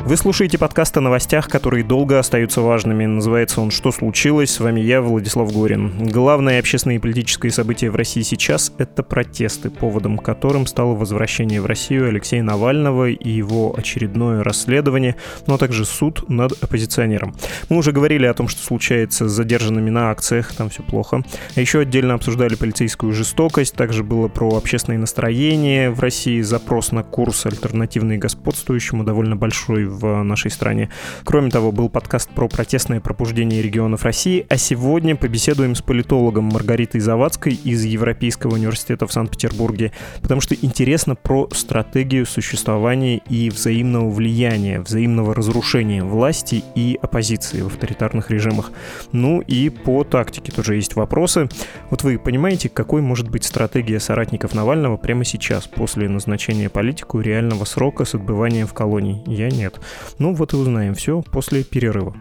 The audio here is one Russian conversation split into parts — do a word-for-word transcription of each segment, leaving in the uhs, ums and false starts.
Вы слушаете подкаст о новостях, которые долго остаются важными. Называется он «Что случилось?». С вами я, Владислав Горин. Главное общественное и политическое событие в России сейчас — это протесты, поводом которым стало возвращение в Россию Алексея Навального и его очередное расследование, но также суд над оппозиционером. Мы уже говорили о том, что случается с задержанными на акциях, там все плохо. А еще отдельно обсуждали полицейскую жестокость, также было про общественное настроение в России, запрос на курс альтернативный господствующему, довольно большой в нашей стране. Кроме того, был подкаст про протестное пробуждение регионов России, а сегодня побеседуем с политологом Маргаритой Завадской из Европейского университета в Санкт-Петербурге, потому что интересно про стратегию существования и взаимного влияния, взаимного разрушения власти и оппозиции в авторитарных режимах. Ну и по тактике тоже есть вопросы. Вот вы понимаете, какой может быть стратегия соратников Навального прямо сейчас, после назначения политику реального срока с отбыванием в колонии? Я нет. Ну вот и узнаем все после перерыва.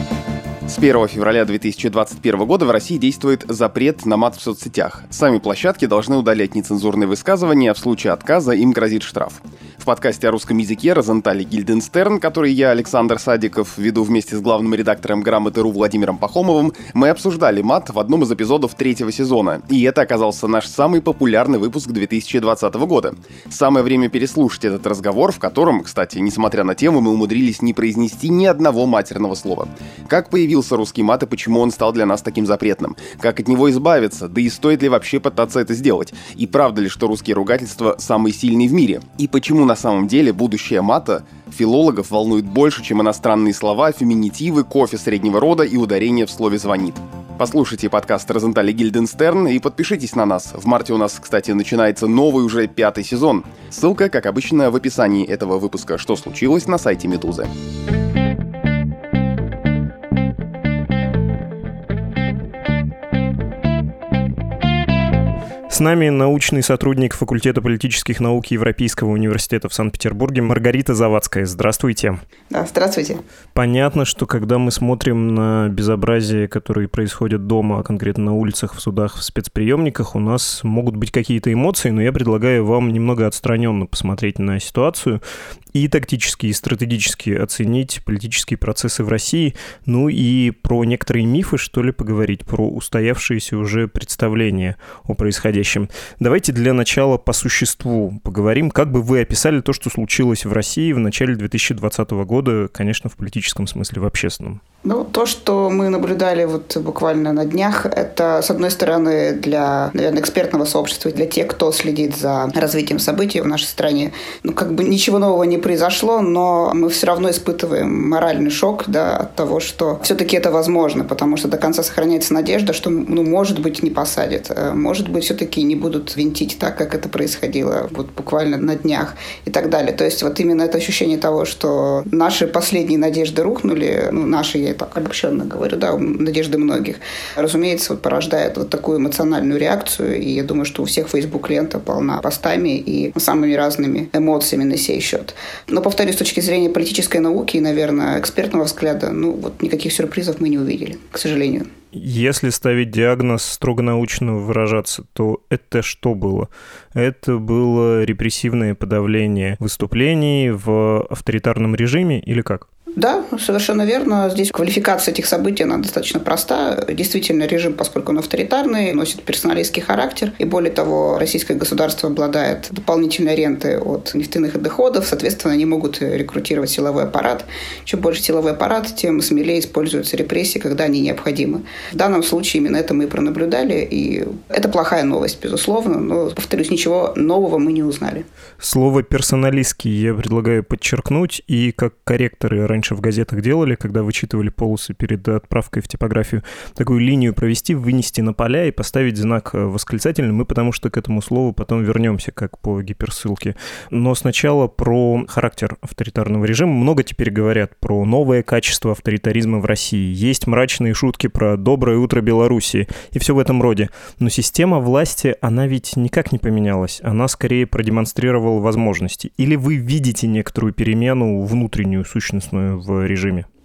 С первого февраля две тысячи двадцать первого года в России действует запрет на мат в соцсетях. Сами площадки должны удалять нецензурные высказывания, а в случае отказа им грозит штраф. В подкасте о русском языке «Розенталь и Гильденстерн», который я, Александр Садиков, веду вместе с главным редактором «Грамоты точка ру» Владимиром Пахомовым, мы обсуждали мат в одном из эпизодов третьего сезона. И это оказался наш самый популярный выпуск две тысячи двадцатого года. Самое время переслушать этот разговор, в котором, кстати, несмотря на тему, мы умудрились не произнести ни одного матерного слова. Как появился русский мат и почему он стал для нас таким запретным? Как от него избавиться? Да и стоит ли вообще пытаться это сделать? И правда ли, что русские ругательства самые сильные в мире? И почему на самом деле будущее мата филологов волнует больше, чем иностранные слова, феминитивы, кофе среднего рода и ударение в слове «звонит»? Послушайте подкаст «Розенталь и Гильденстерн» и подпишитесь на нас. В марте у нас, кстати, начинается новый уже пятый сезон. Ссылка, как обычно, в описании этого выпуска «Что случилось?» на сайте Медузы. С нами научный сотрудник факультета политических наук Европейского университета в Санкт-Петербурге Маргарита Завадская. Здравствуйте. Да, здравствуйте. Понятно, что когда мы смотрим на безобразия, которые происходят дома, а конкретно на улицах, в судах, в спецприемниках, у нас могут быть какие-то эмоции, но я предлагаю вам немного отстраненно посмотреть на ситуацию и тактически, и стратегически оценить политические процессы в России, ну и про некоторые мифы, что ли, поговорить, про устоявшиеся уже представления о происходящем. Давайте для начала по существу поговорим. Как бы вы описали то, что случилось в России в начале две тысячи двадцатого года, конечно, в политическом смысле, в общественном? Ну, то, что мы наблюдали вот буквально на днях, это, с одной стороны, для, наверное, экспертного сообщества, для тех, кто следит за развитием событий в нашей стране, ну, как бы ничего нового не произошло, но мы все равно испытываем моральный шок, да, от того, что все-таки это возможно, потому что до конца сохраняется надежда, что, ну, может быть, не посадят, может быть, все-таки не будут винтить так, как это происходило вот буквально на днях и так далее. То есть вот именно это ощущение того, что наши последние надежды рухнули, ну, наши, я так обобщенно говорю, да, надежды многих, разумеется, вот порождает вот такую эмоциональную реакцию, и я думаю, что у всех Facebook-лента полна постами и самыми разными эмоциями на сей счет. Но, повторюсь, с точки зрения политической науки и, наверное, экспертного взгляда, ну, вот никаких сюрпризов мы не увидели, к сожалению. Если ставить диагноз строго научно выражаться, то это что было? Это было репрессивное подавление выступлений в авторитарном режиме или как? Да, совершенно верно. Здесь квалификация этих событий, она достаточно проста. Действительно, режим, поскольку он авторитарный, носит персоналистский характер. И более того, российское государство обладает дополнительной рентой от нефтяных доходов. Соответственно, они могут рекрутировать силовой аппарат. Чем больше силовой аппарат, тем смелее используются репрессии, когда они необходимы. В данном случае именно это мы и пронаблюдали. И это плохая новость, безусловно. Но, повторюсь, ничего нового мы не узнали. Слово «персоналистский» я предлагаю подчеркнуть. И как корректоры раньше в газетах делали, когда вычитывали полосы перед отправкой в типографию, такую линию провести, вынести на поля и поставить знак восклицательный. Мы потому что к этому слову потом вернемся, как по гиперссылке. Но сначала про характер авторитарного режима. Много теперь говорят про новое качество авторитаризма в России. Есть мрачные шутки про «доброе утро Белоруссии» и все в этом роде. Но система власти, она ведь никак не поменялась. Она скорее продемонстрировала возможности. Или вы видите некоторую перемену внутреннюю, сущностную в режиме?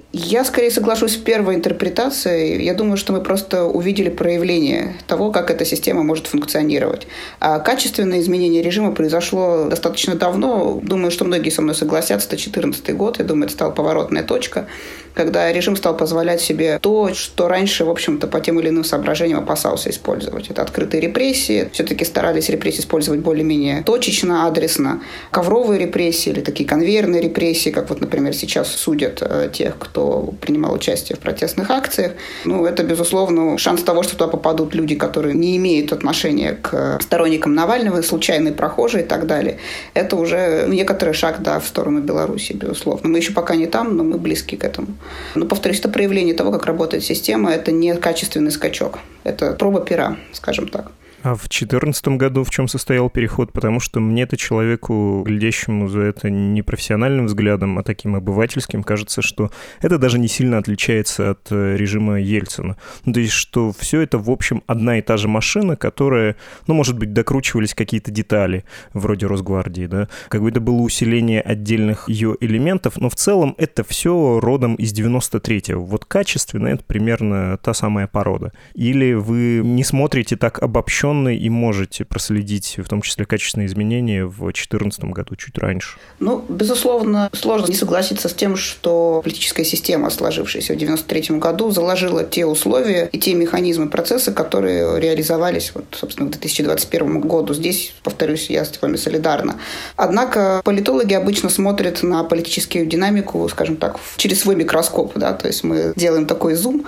Я скорее соглашусь с первой интерпретацией. Я думаю, что мы просто увидели проявление того, как эта система может функционировать. А качественное изменение режима произошло достаточно давно. Думаю, что многие со мной согласятся. Это две тысячи четырнадцатый год. Я думаю, это стала поворотная точка, когда режим стал позволять себе то, что раньше, в общем-то, по тем или иным соображениям опасался использовать. Это открытые репрессии. Все-таки старались репрессии использовать более-менее точечно, адресно. Ковровые репрессии или такие конвейерные репрессии, как вот, например, сейчас судят тех, кто принимал участие в протестных акциях. Ну, это, безусловно, шанс того, что туда попадут люди, которые не имеют отношения к сторонникам Навального, случайные прохожие и так далее. Это уже некоторый шаг, да, в сторону Беларуси, безусловно. Мы еще пока не там, но мы близки к этому. Но, повторюсь, это проявление того, как работает система. Это не качественный скачок. Это проба пера, скажем так. А в две тысячи четырнадцатом году в чем состоял переход? Потому что мне-то, человеку, глядящему за это не профессиональным взглядом, а таким обывательским, кажется, что это даже не сильно отличается от режима Ельцина. Ну, то есть, что все это, в общем, одна и та же машина, которая, ну, может быть, докручивались какие-то детали, вроде Росгвардии, да, как бы это было усиление отдельных ее элементов, но в целом это все родом из девяносто третьего. Вот качественно это примерно та самая порода. Или вы не смотрите так обобщенно и можете проследить, в том числе, качественные изменения в две тысячи четырнадцатом году, чуть раньше? Ну, безусловно, сложно не согласиться с тем, что политическая система, сложившаяся в девяносто третьем году, заложила те условия и те механизмы, процессы, которые реализовались, вот, собственно, к две тысячи двадцать первому году. Здесь, повторюсь, я с вами солидарна. Однако политологи обычно смотрят на политическую динамику, скажем так, через свой микроскоп, да, то есть мы делаем такой зум,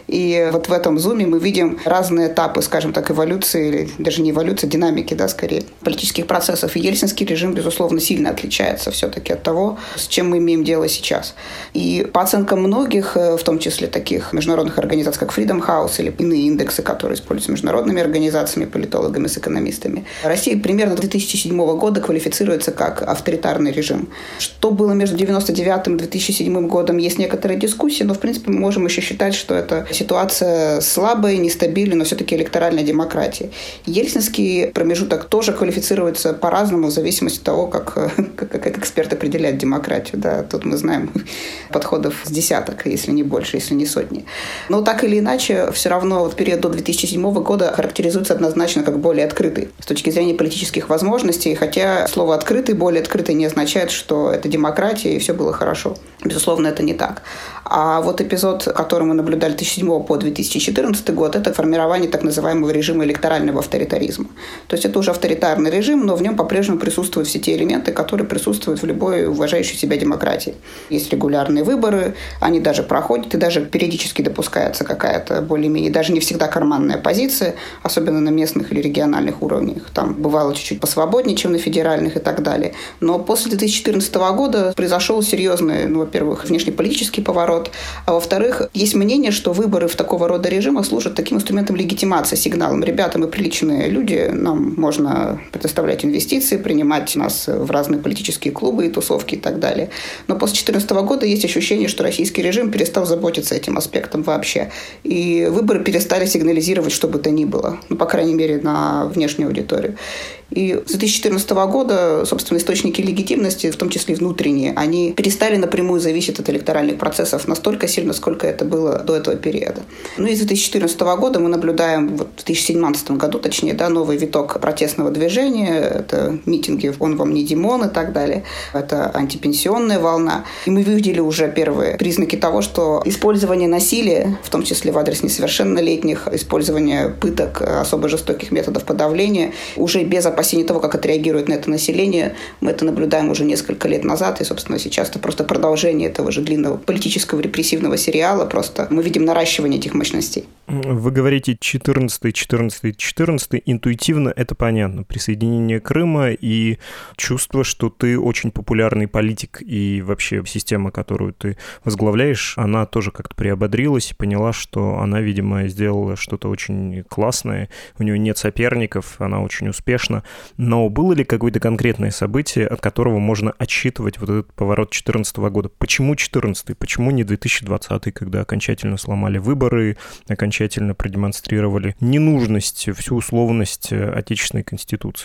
и вот в этом зуме мы видим разные этапы, скажем так, эволюции, или даже не эволюции, динамики, да, скорее, политических процессов. И ельцинский режим, безусловно, сильно отличается все-таки от того, с чем мы имеем дело сейчас. И по оценкам многих, в том числе таких международных организаций, как Freedom House или иные индексы, которые используются международными организациями, политологами, с экономистами, Россия примерно с две тысячи седьмого года квалифицируется как авторитарный режим. Что было между девяносто девятым и две тысячи седьмым годом, есть некоторые дискуссии, но, в принципе, мы можем еще считать, что это ситуация слабая, нестабильная, но все-таки электоральная демократия. Ельцинский промежуток тоже квалифицируется по-разному в зависимости от того, как, как, как эксперт определяет демократию. Да, тут мы знаем подходов с десяток, если не больше, если не сотни. Но так или иначе, все равно вот период до две тысячи седьмого года характеризуется однозначно как более открытый с точки зрения политических возможностей, хотя слово «открытый», более открытый не означает, что это демократия и все было хорошо. Безусловно, это не так. А вот эпизод, который мы наблюдали с две тысячи седьмого по две тысячи четырнадцатый год, это формирование так называемого режима электорального авторитаризма. То есть это уже авторитарный режим, но в нем по-прежнему присутствуют все те элементы, которые присутствуют в любой уважающей себя демократии. Есть регулярные выборы, они даже проходят, и даже периодически допускается какая-то более-менее, даже не всегда карманная позиция, особенно на местных или региональных уровнях. Там бывало чуть-чуть посвободнее, чем на федеральных и так далее. Но после две тысячи четырнадцатого года произошел серьезный, ну, во-первых, внешнеполитический поворот, а во-вторых, есть мнение, что выборы в такого рода режимах служат таким инструментом легитимации, сигналом. Ребята, мы приличные люди, нам можно предоставлять инвестиции, принимать нас в разные политические клубы и тусовки и так далее. Но после две тысячи четырнадцатого года есть ощущение, что российский режим перестал заботиться этим аспектом вообще. И выборы перестали сигнализировать что бы то ни было. Ну, по крайней мере, на внешнюю аудиторию. И с две тысячи четырнадцатого года, собственно, источники легитимности, в том числе внутренние, они перестали напрямую зависеть от электоральных процессов настолько сильно, сколько это было до этого периода. Ну и с две тысячи четырнадцатого года мы наблюдаем, вот в две тысячи семнадцатом году, точнее, да, новый виток протестного движения, это митинги «Он вам не Димон» и так далее, это антипенсионная волна. И мы видели уже первые признаки того, что использование насилия, в том числе в адрес несовершеннолетних, использование пыток, особо жестоких методов подавления, уже без опасения того, как отреагирует на это население, мы это наблюдаем уже несколько лет назад, и, собственно, сейчас это просто продолжение этого же длинного политического репрессивного сериала, просто мы видим наращивание этих мощностей. Вы говорите четырнадцатый, четырнадцатый, четырнадцатый, интуитивно это понятно. Присоединение Крыма и чувство, что ты очень популярный политик, и вообще система, которую ты возглавляешь, она тоже как-то приободрилась и поняла, что она, видимо, сделала что-то очень классное, у нее нет соперников, она очень успешна. Но было ли какое-то конкретное событие, от которого можно отсчитывать вот этот поворот две тысячи четырнадцатого года? Почему четырнадцатый? Почему не две тысячи двадцатый, когда окончательно сломали выборы, окончательно продемонстрировали ненужность, всю условность отечественной конституции?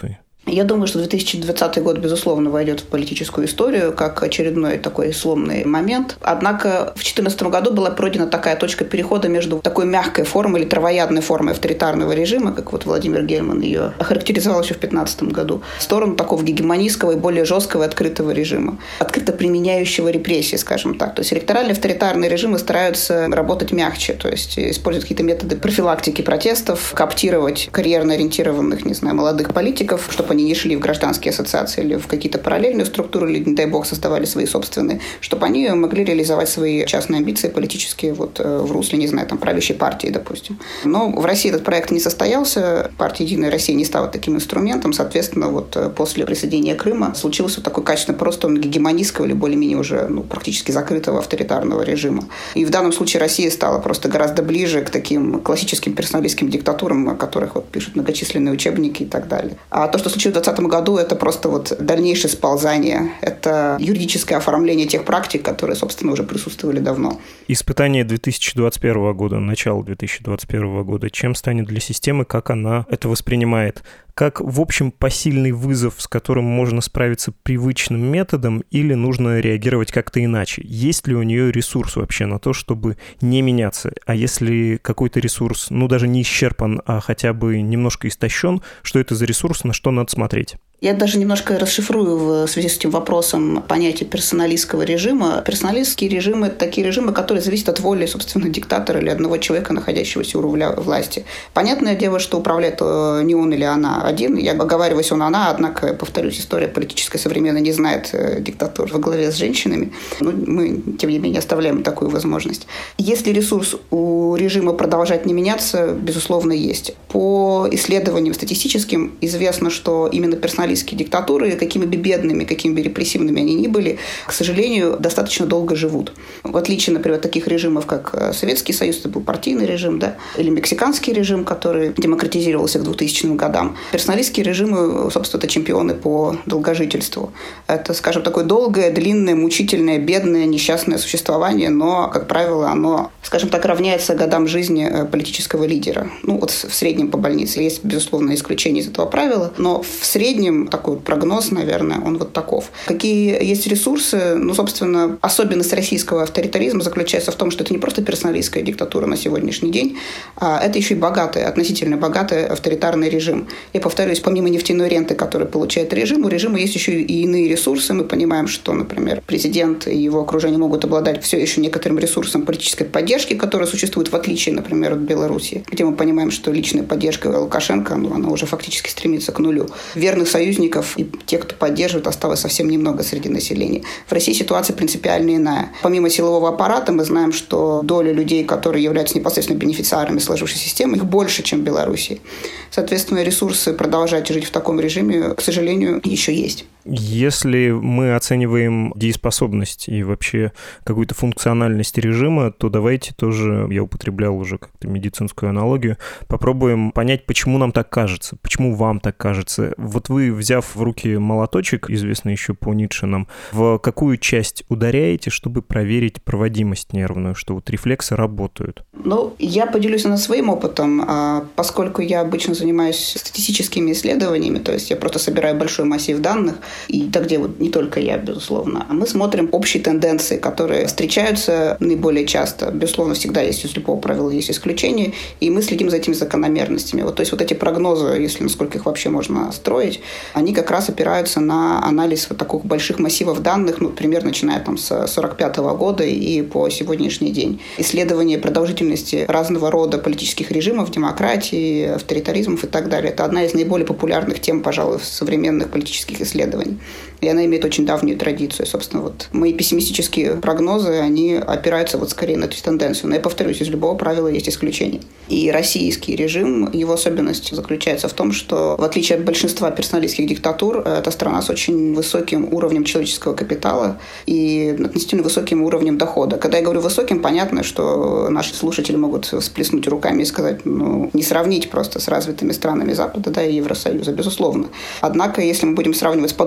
Я думаю, что две тысячи двадцатый год, безусловно, войдет в политическую историю как очередной такой сломный момент. Однако в две тысячи четырнадцатом году была пройдена такая точка перехода между такой мягкой формой или травоядной формой авторитарного режима, как вот Владимир Гельман ее охарактеризовал еще в две тысячи пятнадцатом году, в сторону такого гегемонистского и более жесткого и открытого режима, открыто применяющего репрессии, скажем так. То есть электоральные авторитарные режимы стараются работать мягче, то есть использовать какие-то методы профилактики протестов, коптировать карьерно ориентированных, не знаю, молодых политиков, чтобы они не шли в гражданские ассоциации или в какие-то параллельные структуры, или, не дай бог, создавали свои собственные, чтобы они могли реализовать свои частные амбиции политические вот в русле, не знаю, там, правящей партии, допустим. Но в России этот проект не состоялся, партия «Единая Россия» не стала таким инструментом, соответственно, вот после присоединения Крыма случился такой качественный просто гегемонистского или более-менее уже ну, практически закрытого авторитарного режима. И в данном случае Россия стала просто гораздо ближе к таким классическим персоналистским диктатурам, о которых вот пишут многочисленные учебники и так далее. А то, что случилось в двадцатом году, это просто вот дальнейшее сползание. Это юридическое оформление тех практик, которые, собственно, уже присутствовали давно. Испытание две тысячи двадцать первого года, начало две тысячи двадцать первого года, чем станет для системы, как она это воспринимает? Как, в общем, посильный вызов, с которым можно справиться привычным методом, или нужно реагировать как-то иначе? Есть ли у нее ресурс вообще на то, чтобы не меняться? А если какой-то ресурс, ну, даже не исчерпан, а хотя бы немножко истощен, что это за ресурс, на что надо смотреть? Я даже немножко расшифрую в связи с этим вопросом понятие персоналистского режима. Персоналистские режимы – это такие режимы, которые зависят от воли, собственно, диктатора или одного человека, находящегося у руля власти. Понятное дело, что управляет не он или она один. Я оговариваюсь он, она, однако, повторюсь, история политическая современная не знает диктатур во главе с женщинами. Но мы, тем не менее, оставляем такую возможность. Если ресурс у режима продолжать не меняться, безусловно, есть. По исследованиям статистическим известно, что именно персоналистские диктатуры, какими бы бедными, какими бы репрессивными они ни были, к сожалению, достаточно долго живут. В отличие, например, от таких режимов, как Советский Союз, это был партийный режим, да, или мексиканский режим, который демократизировался к двухтысячным годам. Персоналистские режимы, собственно, это чемпионы по долгожительству. Это, скажем, такое долгое, длинное, мучительное, бедное, несчастное существование, но, как правило, оно, скажем так, равняется годам жизни политического лидера. Ну, вот в среднем по больнице. Есть, безусловно, исключения из этого правила, но в среднем такой прогноз, наверное, он вот таков. Какие есть ресурсы? Ну, собственно, особенность российского авторитаризма заключается в том, что это не просто персоналистская диктатура на сегодняшний день, а это еще и богатый, относительно богатый авторитарный режим. Я повторюсь, помимо нефтяной ренты, которую получает режим, у режима есть еще и иные ресурсы. Мы понимаем, что, например, президент и его окружение могут обладать все еще некоторым ресурсом политической поддержки, которая существует в отличие, например, от Беларуси, где мы понимаем, что личная поддержка Лукашенко, ну, она уже фактически стремится к нулю. Верных союзников и тех, кто поддерживает, осталось совсем немного среди населения. В России ситуация принципиально иная. Помимо силового аппарата, мы знаем, что доля людей, которые являются непосредственно бенефициарами сложившейся системы, их больше, чем в Беларуси. Соответственно, ресурсы продолжать жить в таком режиме, к сожалению, еще есть. Если мы оцениваем дееспособность и вообще какую-то функциональность режима, то давайте тоже, я употреблял уже как-то медицинскую аналогию, попробуем понять, почему нам так кажется, почему вам так кажется. Вот вы, взяв в руки молоточек, известный еще по Ницше нам, в какую часть ударяете, чтобы проверить проводимость нервную, что вот рефлексы работают? Ну, я поделюсь над своим опытом, поскольку я обычно занимаюсь статистическими исследованиями, то есть я просто собираю большой массив данных, и так где вот не только я, безусловно. Мы смотрим общие тенденции, которые встречаются наиболее часто. Безусловно, всегда есть из любого правила есть исключения, и мы следим за этими закономерностями. Вот, то есть вот эти прогнозы, если насколько их вообще можно строить, они как раз опираются на анализ вот таких больших массивов данных, ну, примерно начиная там с сорок пятого года и по сегодняшний день. Исследование продолжительности разного рода политических режимов, демократии, авторитаризмов и так далее. Это одна из наиболее популярных тем, пожалуй, современных политических исследований. И она имеет очень давнюю традицию. Собственно, вот мои пессимистические прогнозы, они опираются вот скорее на эту тенденцию. Но я повторюсь, из любого правила есть исключение. И российский режим, его особенность заключается в том, что в отличие от большинства персоналистских диктатур, это страна с очень высоким уровнем человеческого капитала и относительно высоким уровнем дохода. Когда я говорю высоким, понятно, что наши слушатели могут всплеснуть руками и сказать, ну, не сравнить просто с развитыми странами Запада, да, и Евросоюза, безусловно. Однако, если мы будем сравнивать с подобными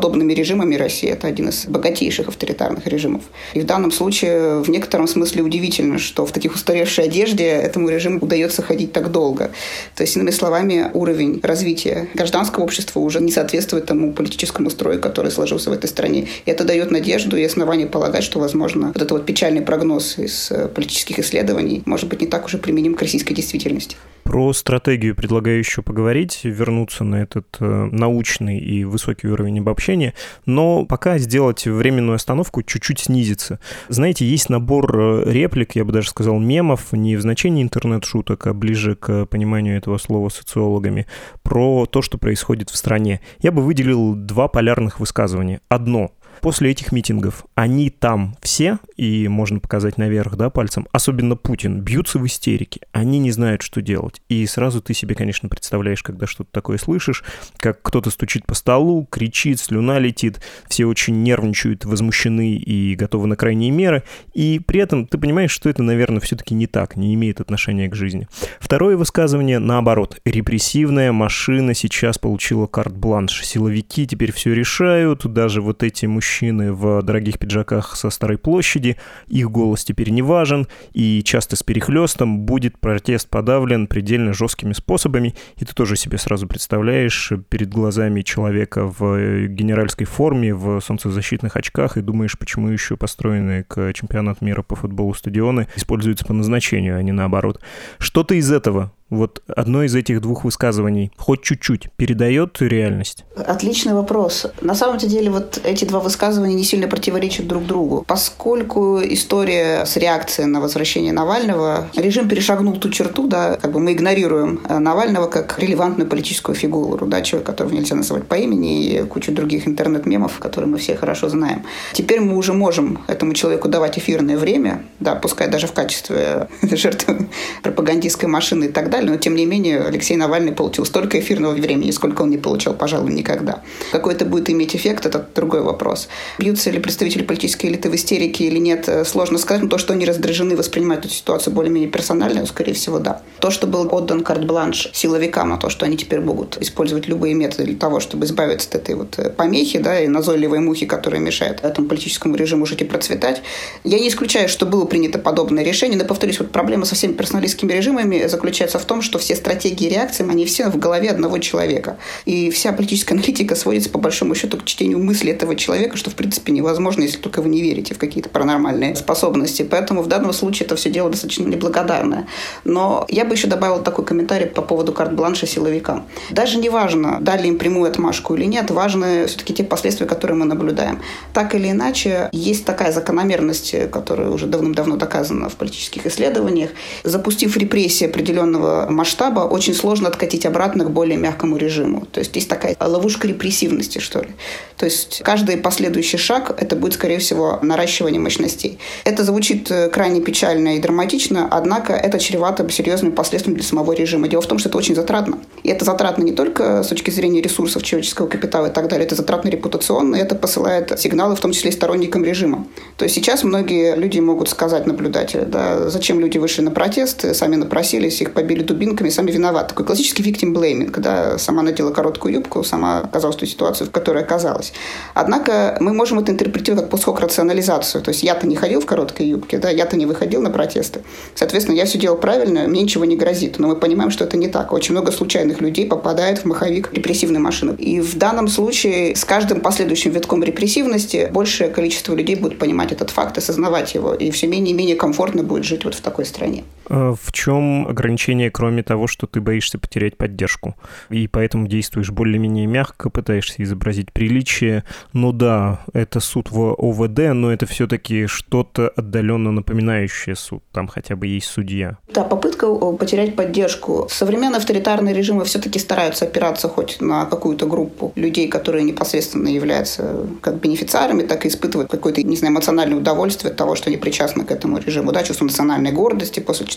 подобными режимами Россия – это один из богатейших авторитарных режимов. И в данном случае в некотором смысле удивительно, что в таких устаревшей одежде этому режиму удается ходить так долго. То есть, иными словами, уровень развития гражданского общества уже не соответствует тому политическому строю, который сложился в этой стране. И это дает надежду и основание полагать, что, возможно, вот этот вот печальный прогноз из политических исследований может быть не так уже применим к российской действительности. Про стратегию предлагаю еще поговорить, вернуться на этот э, научный и высокий уровень обобщения, но пока сделать временную остановку, чуть-чуть снизиться. Знаете, есть набор реплик, я бы даже сказал мемов, не в значении интернет-шуток, а ближе к пониманию этого слова социологами, про то, что происходит в стране. Я бы выделил два полярных высказывания. Одно. После этих митингов они там все, и можно показать наверх, да, пальцем, особенно Путин, бьются в истерике. Они не знают, что делать. И сразу ты себе, конечно, представляешь, когда что-то такое слышишь, как кто-то стучит по столу, кричит, слюна летит, все очень нервничают, возмущены и готовы на крайние меры. И при этом ты понимаешь, что это, наверное, все-таки не так, не имеет отношения к жизни. Второе высказывание, наоборот. Репрессивная машина сейчас получила карт-бланш. Силовики теперь все решают, даже вот эти мужчины, Мужчины в дорогих пиджаках со Старой площади, их голос теперь не важен, и часто с перехлестом будет протест подавлен предельно жесткими способами, и ты тоже себе сразу представляешь перед глазами человека в генеральской форме, в солнцезащитных очках, и думаешь, почему еще построенные к чемпионату мира по футболу стадионы используются по назначению, а не наоборот. Что-то из этого, вот одно из этих двух высказываний, хоть чуть-чуть передает реальность? Отличный вопрос. На самом деле вот эти два высказывания не сильно противоречат друг другу. Поскольку история с реакцией на возвращение Навального, режим перешагнул ту черту, да, как бы мы игнорируем Навального как релевантную политическую фигуру, да, человека, которого нельзя называть по имени, и кучу других интернет-мемов, которые мы все хорошо знаем. Теперь мы уже можем этому человеку давать эфирное время, да, пускай даже в качестве жертвы пропагандистской машины и так далее, но, тем не менее, Алексей Навальный получил столько эфирного времени, сколько он не получал, пожалуй, никогда. Какой это будет иметь эффект, это другой вопрос. Бьются ли представители политической элиты в истерике или нет, сложно сказать, но то, что они раздражены, воспринимают эту ситуацию более-менее персонально, скорее всего, да. То, что был отдан карт-бланш силовикам на то, что они теперь могут использовать любые методы для того, чтобы избавиться от этой вот помехи, да, и назойливой мухи, которая мешает этому политическому режиму жить и процветать. Я не исключаю, что было принято подобное решение, но, повторюсь, вот проблема со всеми персоналистскими режимами заключается в том, что все стратегии реакции, они все в голове одного человека. И вся политическая аналитика сводится, по большому счету, к чтению мысли этого человека, что, в принципе, невозможно, если только вы не верите в какие-то паранормальные способности. Поэтому в данном случае это все дело достаточно неблагодарное. Но я бы еще добавила такой комментарий по поводу карт-бланша силовикам. Даже не важно, дали им прямую отмашку или нет, важны все-таки те последствия, которые мы наблюдаем. Так или иначе, есть такая закономерность, которая уже давным-давно доказана в политических исследованиях. Запустив репрессии определенного масштаба, очень сложно откатить обратно к более мягкому режиму. То есть есть такая ловушка репрессивности, что ли. То есть каждый последующий шаг – это будет, скорее всего, наращивание мощностей. Это звучит крайне печально и драматично, однако это чревато серьезными последствиями для самого режима. Дело в том, что это очень затратно. И это затратно не только с точки зрения ресурсов человеческого капитала и так далее, это затратно репутационно, и это посылает сигналы, в том числе и сторонникам режима. То есть сейчас многие люди могут сказать, наблюдатели, да, зачем люди вышли на протест, сами напросились, их побили дубинками, сами виноваты. Такой классический victim blaming, когда сама надела короткую юбку, сама оказалась в той ситуации, в которой оказалась. Однако мы можем это интерпретировать как постхок-рационализацию. То есть я-то не ходил в короткой юбке, да, я-то не выходил на протесты. Соответственно, я все делал правильно, мне ничего не грозит. Но мы понимаем, что это не так. Очень много случайных людей попадает в маховик репрессивной машины. И в данном случае с каждым последующим витком репрессивности большее количество людей будет понимать этот факт и осознавать его. И все менее и менее комфортно будет жить вот в такой стране. В чем ограничение, кроме того, что ты боишься потерять поддержку? И поэтому действуешь более-менее мягко, пытаешься изобразить приличие. Ну да, это суд в о вэ дэ, но это все-таки что-то отдаленно напоминающее суд. Там хотя бы есть судья. Да, попытка потерять поддержку. Современные авторитарные режимы все-таки стараются опираться хоть на какую-то группу людей, которые непосредственно являются как бенефициарами, так и испытывают какое-то, не знаю, эмоциональное удовольствие от того, что они причастны к этому режиму. Да, чувство национальной гордости после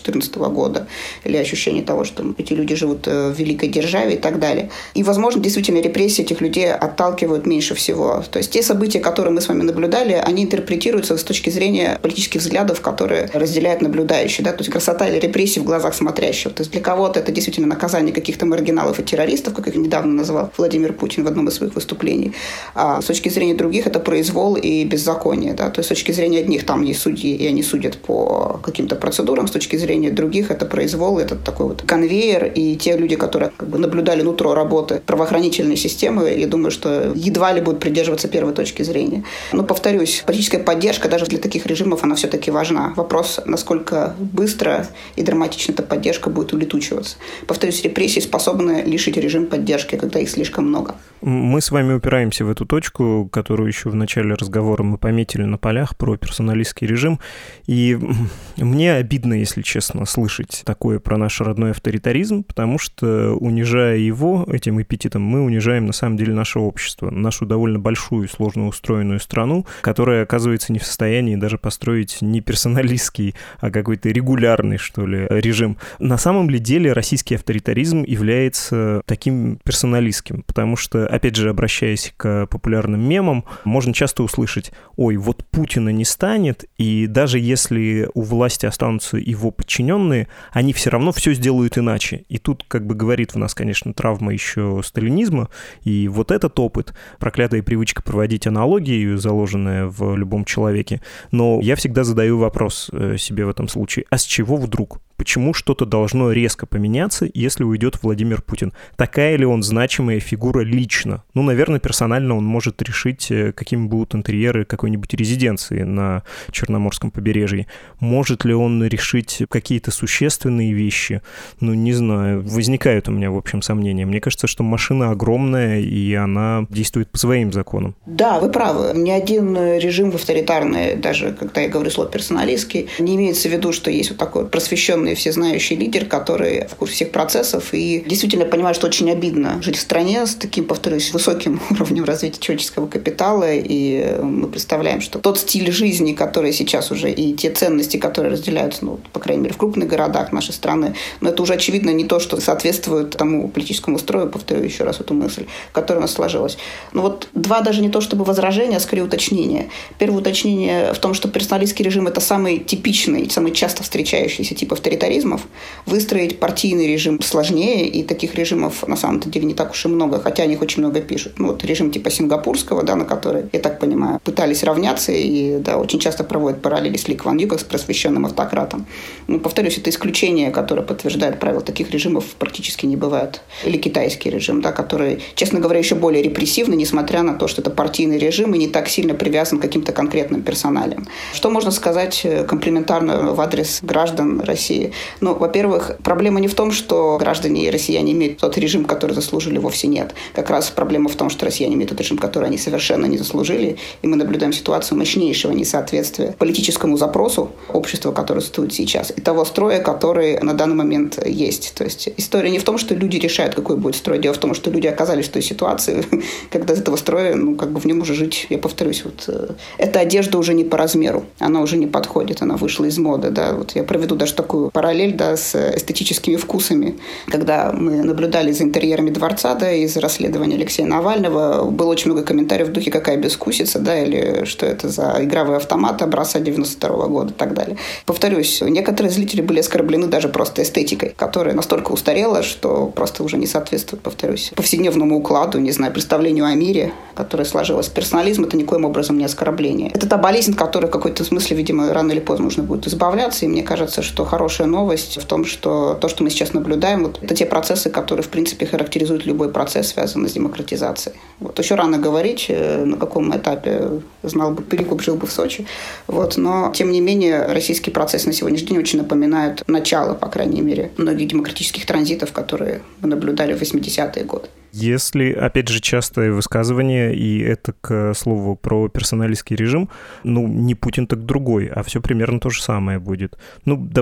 четырнадцатого года, или ощущение того, что эти люди живут в великой державе и так далее. И, возможно, действительно, репрессии этих людей отталкивают меньше всего. То есть те события, которые мы с вами наблюдали, они интерпретируются с точки зрения политических взглядов, которые разделяют наблюдающие. Да? То есть красота или репрессии в глазах смотрящего. То есть для кого-то это действительно наказание каких-то маргиналов и террористов, как их недавно называл Владимир Путин в одном из своих выступлений. А с точки зрения других это произвол и беззаконие. Да? То есть с точки зрения одних там есть судьи, и они судят по каким-то процедурам. С точки зрения других это произвол, это такой вот конвейер. И те люди, которые как бы наблюдали нутро работы правоохранительной системы, я думаю, что едва ли будут придерживаться первой точки зрения. Но, повторюсь, политическая поддержка даже для таких режимов, она все-таки важна. Вопрос, насколько быстро и драматично эта поддержка будет улетучиваться. Повторюсь, репрессии способны лишить режим поддержки, когда их слишком много. Мы с вами упираемся в эту точку, которую еще в начале разговора мы пометили на полях про персоналистский режим. И мне обидно, если честно, слышать такое про наш родной авторитаризм, потому что, унижая его этим эпитетом, мы унижаем на самом деле наше общество, нашу довольно большую и сложно устроенную страну, которая, оказывается, не в состоянии даже построить не персоналистский, а какой-то регулярный, что ли, режим. На самом ли деле российский авторитаризм является таким персоналистским, потому что, опять же, обращаясь к популярным мемам, можно часто услышать: ой, вот Путина не станет, и даже если у власти останутся его подчиненные, они все равно все сделают иначе. И тут, как бы, говорит в нас, конечно, травма еще сталинизма, и вот этот опыт, проклятая привычка проводить аналогии, заложенная в любом человеке. Но я всегда задаю вопрос себе в этом случае: а с чего вдруг? Почему что-то должно резко поменяться, если уйдет Владимир Путин? Такая ли он значимая фигура лично? Ну, наверное, персонально он может решить, какими будут интерьеры какой-нибудь резиденции на Черноморском побережье. Может ли он решить какие-то существенные вещи? Ну, не знаю. Возникают у меня, в общем, сомнения. Мне кажется, что машина огромная, и она действует по своим законам. Да, вы правы. Ни один режим авторитарный, даже когда я говорю слово персоналистский, не имеется в виду, что есть вот такой просвещенный всезнающий лидер, который в курсе всех процессов и действительно понимает, что очень обидно жить в стране с таким, повторюсь, высоким уровнем развития человеческого капитала, и мы представляем, что тот стиль жизни, который сейчас уже, и те ценности, которые разделяются, ну, по крайней мере, в крупных городах нашей страны, но это уже, очевидно, не то, что соответствует тому политическому строю, повторю еще раз эту мысль, которая у нас сложилась. Но вот два даже не то чтобы возражения, а скорее уточнения. Первое уточнение в том, что персоналистский режим – это самый типичный, самый часто встречающийся тип авторитаризма. Выстроить партийный режим сложнее, и таких режимов на самом деле не так уж и много, хотя о них очень много пишут. Ну, вот режим типа сингапурского, да, на который, я так понимаю, пытались равняться, и да, очень часто проводят параллели с Ли Кван Ю, как с просвещенным автократом. Ну, повторюсь, это исключение, которое подтверждает правила. Таких режимов практически не бывает. Или китайский режим, да, который, честно говоря, еще более репрессивный, несмотря на то, что это партийный режим и не так сильно привязан к каким-то конкретным персоналиям. Что можно сказать комплиментарно в адрес граждан России? Ну, во-первых, проблема не в том, что граждане и россияне имеют тот режим, который заслужили, вовсе нет. Как раз проблема в том, что россияне имеют тот режим, который они совершенно не заслужили, и мы наблюдаем ситуацию мощнейшего несоответствия политическому запросу общества, которое существует сейчас, и того строя, который на данный момент есть. То есть история не в том, что люди решают, какой будет строй, дело в том, что люди оказались в той ситуации, когда из этого строя, ну, как бы в нем уже жить, я повторюсь, вот эта одежда уже не по размеру, она уже не подходит, она вышла из моды, да, вот я проведу даже такую параллель, да, с эстетическими вкусами. Когда мы наблюдали за интерьерами дворца, да, из расследования Алексея Навального, было очень много комментариев в духе «какая безвкусица», да, или что это за игровые автоматы образца девяносто второго года и так далее. Повторюсь, некоторые зрители были оскорблены даже просто эстетикой, которая настолько устарела, что просто уже не соответствует, повторюсь, повседневному укладу, не знаю, представлению о мире, которое сложилось. Персонализм — это никоим образом не оскорбление. Это та болезнь, которой в какой-то смысле, видимо, рано или поздно нужно будет избавляться, и мне кажется, что хорошая новость в том, что то, что мы сейчас наблюдаем, вот, это те процессы, которые, в принципе, характеризуют любой процесс, связанный с демократизацией. Вот еще рано говорить, на каком этапе, знал бы Перекуп, жил бы в Сочи. Вот, но, тем не менее, российский процесс на сегодняшний день очень напоминает начало, по крайней мере, многих демократических транзитов, которые мы наблюдали в восьмидесятые годы. Если, опять же, частое высказывание, и это, к слову, про персоналистский режим, ну, не Путин, так другой, а все примерно то же самое будет. Ну, давайте мысленно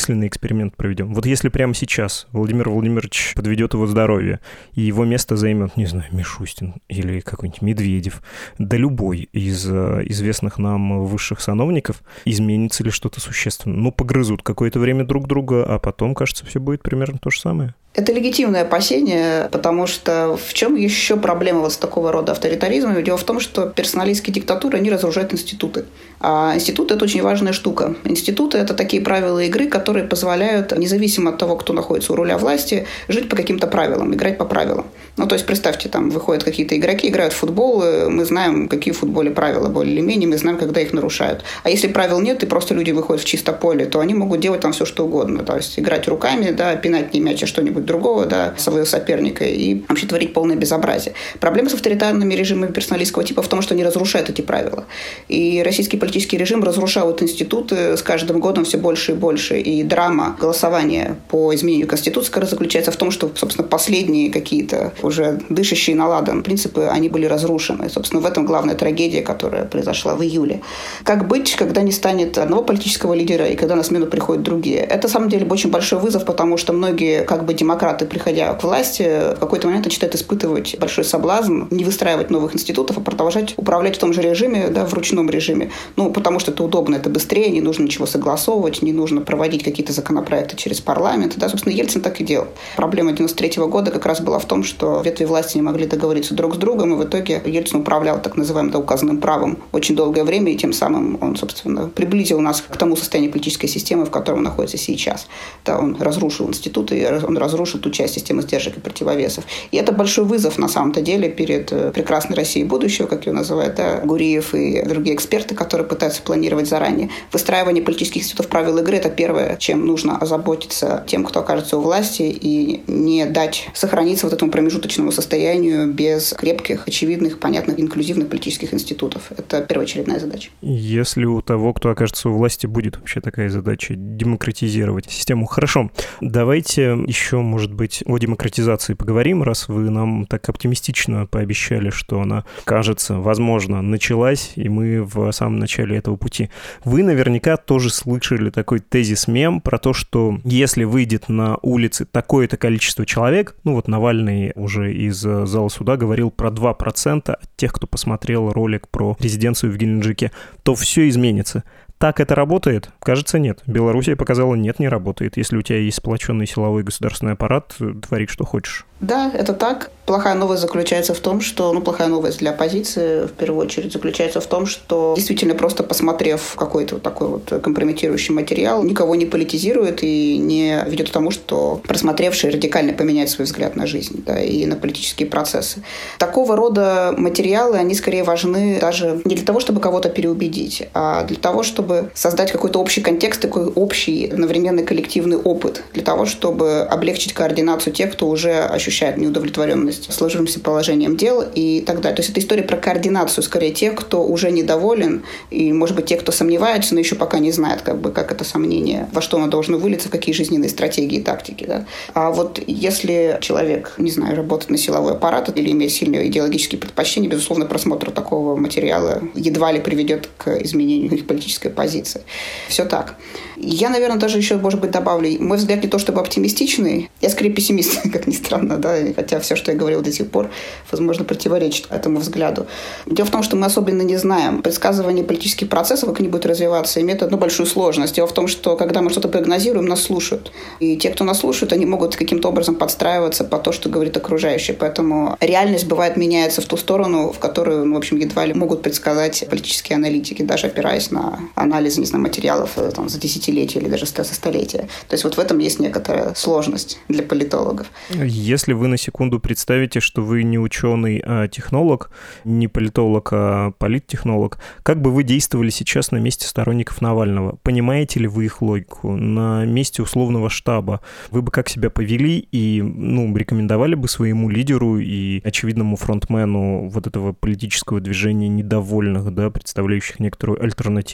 мысленный эксперимент проведем. Вот если прямо сейчас Владимир Владимирович подведет его здоровье, и его место займет, не знаю, Мишустин или какой-нибудь Медведев, да любой из известных нам высших сановников, изменится ли что-то существенно? Ну, погрызут какое-то время друг друга, а потом, кажется, все будет примерно то же самое. Это легитимное опасение, потому что в чем еще проблема вот с такого рода авторитаризмом? Дело в том, что персоналистские диктатуры, они разрушают институты. А институты – это очень важная штука. Институты – это такие правила игры, которые позволяют, независимо от того, кто находится у руля власти, жить по каким-то правилам, играть по правилам. Ну, то есть, представьте, там выходят какие-то игроки, играют в футбол, мы знаем, какие в футболе правила более или менее, мы знаем, когда их нарушают. А если правил нет, и просто люди выходят в чисто поле, то они могут делать там все, что угодно. То есть, играть руками, да, пинать не мяч, а что-нибудь другого, да, своего соперника, и вообще творить полное безобразие. Проблема с авторитарными режимами персоналистского типа в том, что они разрушают эти правила. И российский политический режим разрушал эти институты с каждым годом все больше и больше. И драма голосования по изменению Конституции как раз заключается в том, что, собственно, последние какие-то уже дышащие на ладан принципы, они были разрушены. Собственно, в этом главная трагедия, которая произошла в июле. Как быть, когда не станет одного политического лидера и когда на смену приходят другие? Это, на самом деле, очень большой вызов, потому что многие, как бы, демократы, приходя к власти, в какой-то момент начинают испытывать большой соблазн не выстраивать новых институтов, а продолжать управлять в том же режиме, да, в ручном режиме. Ну, потому что это удобно, это быстрее, не нужно ничего согласовывать, не нужно проводить какие-то законопроекты через парламент. Да, собственно, Ельцин так и делал. Проблема девяносто третьего года как раз была в том, что ветви власти не могли договориться друг с другом, и в итоге Ельцин управлял так называемым да, указанным правом очень долгое время, и тем самым он, собственно, приблизил нас к тому состоянию политической системы, в котором он находится сейчас. Да, он разрушил институты, он разрушил ту часть системы сдержек и противовесов. И это большой вызов, на самом-то деле, перед прекрасной Россией будущего, как ее называют да, Гуриев и другие эксперты, которые пытаются планировать заранее. Выстраивание политических институтов правил игры – это первое, чем нужно озаботиться тем, кто окажется у власти, и не дать сохраниться вот этому промежуточному состоянию без крепких, очевидных, понятных, инклюзивных политических институтов. Это первоочередная задача. Если у того, кто окажется у власти, будет вообще такая задача – демократизировать систему. Хорошо, давайте еще, может быть, о демократизации поговорим, раз вы нам так оптимистично пообещали, что она, кажется, возможно, началась, и мы в самом начале этого пути. Вы наверняка тоже слышали такой тезис-мем про то, что если выйдет на улицы такое-то количество человек, ну вот Навальный уже из зала суда говорил про два процента от тех, кто посмотрел ролик про резиденцию в Геленджике, то все изменится. Так это работает? Кажется, нет. Белоруссия показала, нет, не работает. Если у тебя есть сплоченный силовой государственный аппарат, твори, что хочешь. Да, это так. Плохая новость заключается в том, что... Ну, плохая новость для оппозиции, в первую очередь, заключается в том, что действительно просто посмотрев какой-то вот такой вот компрометирующий материал, никого не политизирует и не ведет к тому, что просмотревший радикально поменяет свой взгляд на жизнь, да, и на политические процессы. Такого рода материалы, они скорее важны даже не для того, чтобы кого-то переубедить, а для того, чтобы создать какой-то общий контекст, такой общий одновременный коллективный опыт, для того, чтобы облегчить координацию тех, кто уже ощущает неудовлетворенность сложившимся положением дел и так далее. То есть это история про координацию, скорее, тех, кто уже недоволен, и, может быть, те, кто сомневается, но еще пока не знает, как бы, как это сомнение, во что оно должно вылиться, в какие жизненные стратегии и тактики. Да? А вот если человек, не знаю, работает на силовой аппарат или имеет сильные идеологические предпочтения, безусловно, просмотр такого материала едва ли приведет к изменению их политической позиции. Все так. Я, наверное, даже еще, может быть, добавлю, мой взгляд не то чтобы оптимистичный, я скорее пессимист, как ни странно, да, хотя все, что я говорил до сих пор, возможно, противоречит этому взгляду. Дело в том, что мы особенно не знаем. Предсказывание политических процессов, как они будут развиваться, имеет одну большую сложность. Дело в том, что когда мы что-то прогнозируем, нас слушают. И те, кто нас слушают, они могут каким-то образом подстраиваться под то, что говорит окружающий. Поэтому реальность, бывает, меняется в ту сторону, в которую, ну, в общем, едва ли могут предсказать политические аналитики, даже опираясь на анализ, не знаю, материалов там, за десятилетия или даже за столетия. То есть вот в этом есть некоторая сложность для политологов. Если вы на секунду представите, что вы не ученый, а технолог, не политолог, а политтехнолог, как бы вы действовали сейчас на месте сторонников Навального? Понимаете ли вы их логику? На месте условного штаба вы бы как себя повели и, ну, рекомендовали бы своему лидеру и очевидному фронтмену вот этого политического движения недовольных, да, представляющих некоторую альтернативу,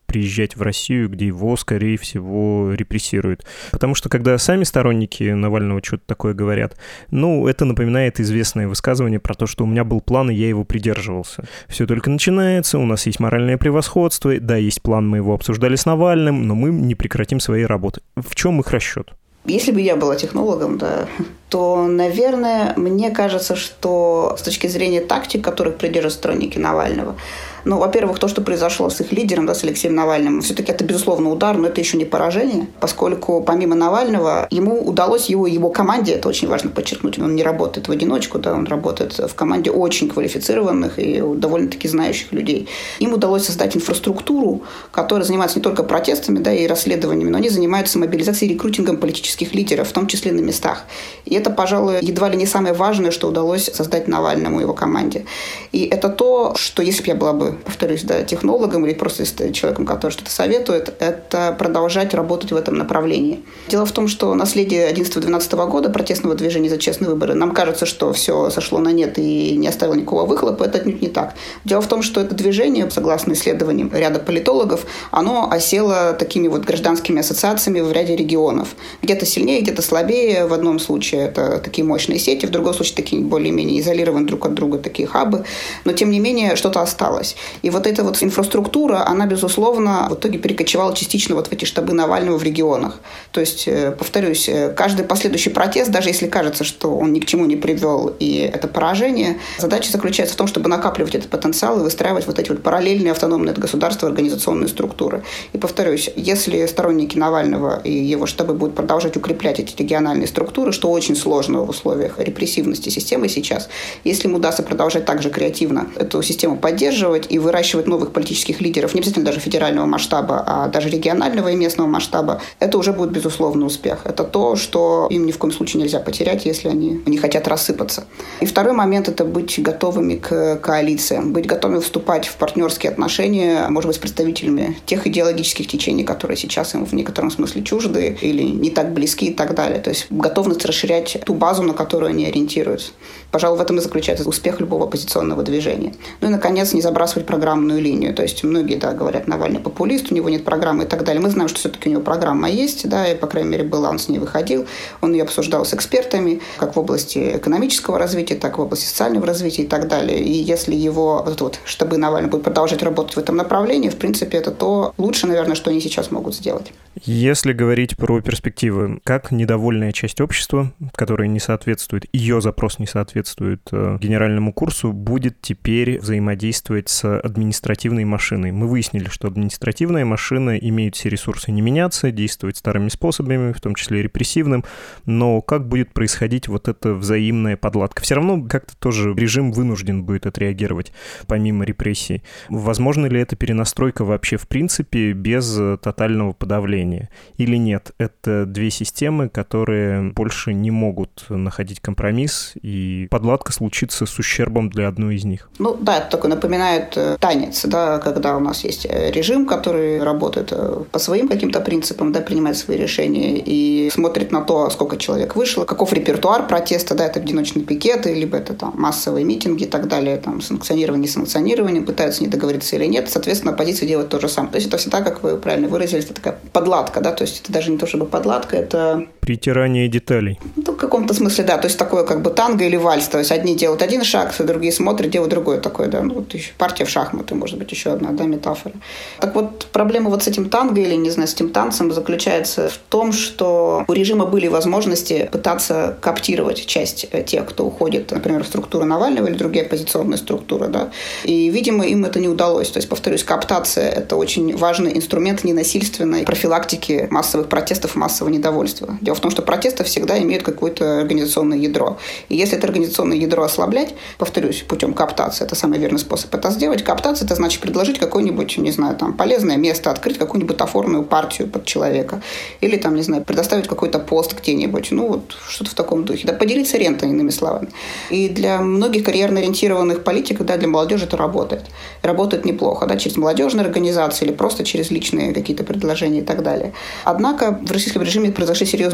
приезжать в Россию, где его, скорее всего, репрессируют. Потому что, когда сами сторонники Навального что-то такое говорят, ну, это напоминает известное высказывание про то, что у меня был план, и я его придерживался. Все только начинается, у нас есть моральное превосходство, да, есть план, мы его обсуждали с Навальным, но мы не прекратим своей работы. В чем их расчет? Если бы я была технологом, да, то, наверное, мне кажется, что с точки зрения тактик, которых придерживаются сторонники Навального, ну, во-первых, то, что произошло с их лидером, да, с Алексеем Навальным, все-таки это, безусловно, удар, но это еще не поражение, поскольку помимо Навального ему удалось, его его команде, это очень важно подчеркнуть, он не работает в одиночку, да, он работает в команде очень квалифицированных и довольно-таки знающих людей. Им удалось создать инфраструктуру, которая занимается не только протестами, да, и расследованиями, но они занимаются мобилизацией и рекрутингом политических лидеров, в том числе на местах. И это, пожалуй, едва ли не самое важное, что удалось создать Навальному и его команде. И это то, что если бы я была бы, повторюсь, да, технологом или просто человеком, который что-то советует, это продолжать работать в этом направлении. Дело в том, что наследие одиннадцатого-двенадцатого года протестного движения за честные выборы, нам кажется, что все сошло на нет и не оставило никакого выхлопа, это отнюдь не так. Дело в том, что это движение, согласно исследованиям ряда политологов, оно осело такими вот гражданскими ассоциациями в ряде регионов. Где-то сильнее, где-то слабее. В одном случае это такие мощные сети, в другом случае такие более-менее изолированные друг от друга такие хабы. Но, тем не менее, что-то осталось. И вот эта вот инфраструктура, она, безусловно, в итоге перекочевала частично вот в эти штабы Навального в регионах. То есть, повторюсь, каждый последующий протест, даже если кажется, что он ни к чему не привел и это поражение, задача заключается в том, чтобы накапливать этот потенциал и выстраивать вот эти вот параллельные автономные от государства организационные структуры. И, повторюсь, если сторонники Навального и его штабы будут продолжать укреплять эти региональные структуры, что очень сложно в условиях репрессивности системы сейчас, если им удастся продолжать также креативно эту систему поддерживать и выращивать новых политических лидеров, не обязательно даже федерального масштаба, а даже регионального и местного масштаба, это уже будет, безусловно, успех. Это то, что им ни в коем случае нельзя потерять, если они не хотят рассыпаться. И второй момент – это быть готовыми к коалициям, быть готовыми вступать в партнерские отношения, может быть, с представителями тех идеологических течений, которые сейчас им в некотором смысле чужды или не так близки и так далее. То есть готовность расширять ту базу, на которую они ориентируются. Пожалуй, в этом и заключается успех любого оппозиционного движения. Ну и, наконец, не забрасывать программную линию. То есть многие, да, говорят, Навальный популист, у него нет программы и так далее. Мы знаем, что все-таки у него программа есть, да, и, по крайней мере, была, он с ней выходил. Он ее обсуждал с экспертами, как в области экономического развития, так и в области социального развития и так далее. И если его вот, вот, штабы Навального будут продолжать работать в этом направлении, в принципе, это то лучше, наверное, что они сейчас могут сделать. Если говорить про перспективы, как недовольная часть общества, которая не соответствует, ее запрос не соответствует э, генеральному курсу, будет теперь взаимодействовать с административной машиной? Мы выяснили, что административная машина имеет все ресурсы не меняться, действовать старыми способами, в том числе репрессивным, но как будет происходить вот эта взаимная подладка? Все равно как-то тоже режим вынужден будет отреагировать, помимо репрессий. Возможно ли эта перенастройка вообще в принципе без тотального подавления? Или нет? Это две системы, которые больше не могут находить компромисс, и подладка случится с ущербом для одной из них. Ну да, это такой напоминает танец, да, когда у нас есть режим, который работает по своим каким-то принципам, да, принимает свои решения и смотрит на то, сколько человек вышло, каков репертуар протеста, да, это одиночные пикеты, либо это там массовые митинги и так далее, там санкционирование, несанкционирование, пытаются не договориться или нет, соответственно, оппозиция делает то же самое. То есть это всегда, как вы правильно выразились, это такая подладка, да, то есть это даже не то чтобы подладка, это... Притирание деталей. Ну, в каком-то смысле, да, то есть такое как бы танго или вальс, то есть одни делают один шаг, другие смотрят, делают другой такой, да, ну вот еще партия в шахматы, может быть, еще одна, да, метафора. Так вот, проблема вот с этим танго или, не знаю, с этим танцем заключается в том, что у режима были возможности пытаться коптировать часть тех, кто уходит, например, в структуру Навального или другие оппозиционные структуры, да, и, видимо, им это не удалось. То есть, повторюсь, коптация – это очень важный инструмент ненасильственной профилактики массовых протестов и массового недовольства. Дело в том, что протесты всегда имеют какое-то организационное ядро. И если это организационное ядро ослаблять, повторюсь, путем коптации, это самый верный способ это сделать. Коптация – это значит предложить какое-нибудь, не знаю, там, полезное место, открыть какую-нибудь бутафорную партию под человека. Или, там, не знаю, предоставить какой-то пост где-нибудь. Ну, вот что-то в таком духе. Да, поделиться рентой, иными словами. И для многих карьерно-ориентированных политиков, да, для молодежи это работает. Работает неплохо, да, через молодежные организации или просто через личные какие-то предложения и так далее. Однако в российском режиме произошли серьезные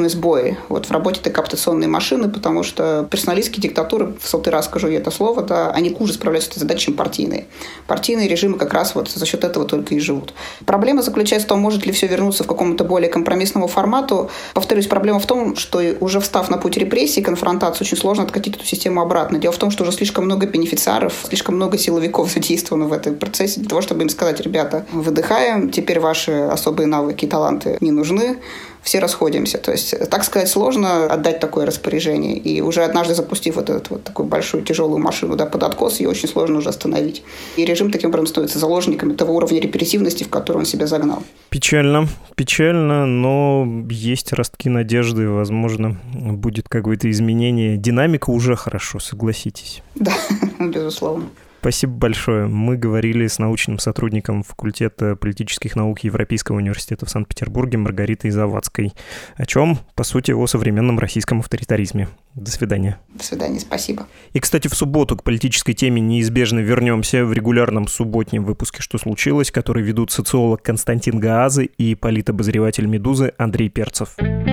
серьезные сбои вот в работе этой кооптационной машины, потому что персоналистские диктатуры, в сотый раз скажу я это слово, да, они хуже справляются с этой задачей, чем партийные. Партийные режимы как раз вот за счет этого только и живут. Проблема заключается в том, может ли все вернуться в какому-то более компромиссному формату. Повторюсь, проблема в том, что уже встав на путь репрессий, конфронтации, очень сложно откатить эту систему обратно. Дело в том, что уже слишком много бенефициаров, слишком много силовиков задействовано в этом процессе для того, чтобы им сказать: ребята, выдыхаем, теперь ваши особые навыки и таланты не нужны, все расходимся. То есть, так сказать, сложно отдать такое распоряжение. И уже однажды запустив вот эту вот такую большую тяжелую машину, да, под откос, ее очень сложно уже остановить. И режим таким образом становится заложником того уровня репрессивности, в который он себя загнал. Печально, печально, но есть ростки надежды, возможно, будет какое-то изменение. Динамика уже хорошо, согласитесь. Да, безусловно. Спасибо большое. Мы говорили с научным сотрудником факультета политических наук Европейского университета в Санкт-Петербурге Маргаритой Завадской. О чем, по сути, о современном российском авторитаризме. До свидания. До свидания, спасибо. И, кстати, в субботу к политической теме неизбежно вернемся в регулярном субботнем выпуске «Что случилось?», который ведут социолог Константин Гаазы и политобозреватель «Медузы» Андрей Перцев.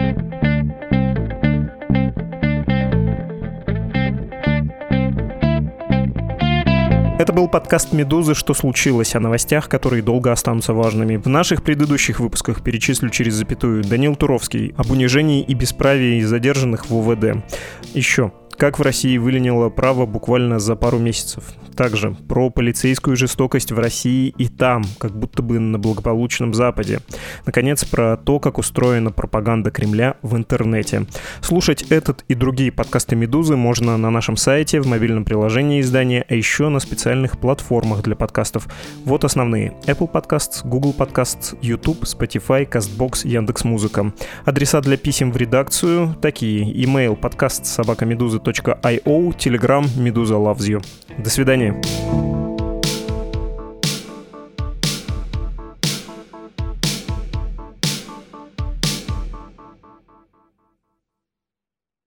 Это был подкаст «Медузы. Что случилось?», о новостях, которые долго останутся важными. В наших предыдущих выпусках перечислю через запятую: Даниил Туровский об унижении и бесправии задержанных в УВД. Еще. Как в России выленило право буквально за пару месяцев. Также про полицейскую жестокость в России и там, как будто бы на благополучном Западе. Наконец, про то, как устроена пропаганда Кремля в интернете. Слушать этот и другие подкасты «Медузы» можно на нашем сайте, в мобильном приложении издания, а еще на специальных платформах для подкастов. Вот основные: Apple Podcasts, Google Podcasts, YouTube, Spotify, CastBox, Яндекс.Музыка. Адреса для писем в редакцию такие: email подкаст собака медуза точка ай о, Telegram Медуза loves you. До свидания.